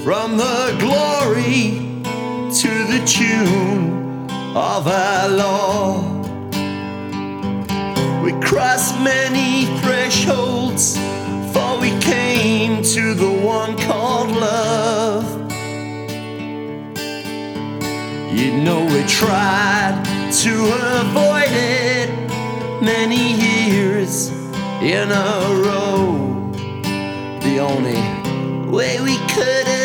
from the glory to the tune of our Lord. We crossed many thresholds, for we came to the one called love. You know we tried to avoid it many years in a row. The only way we could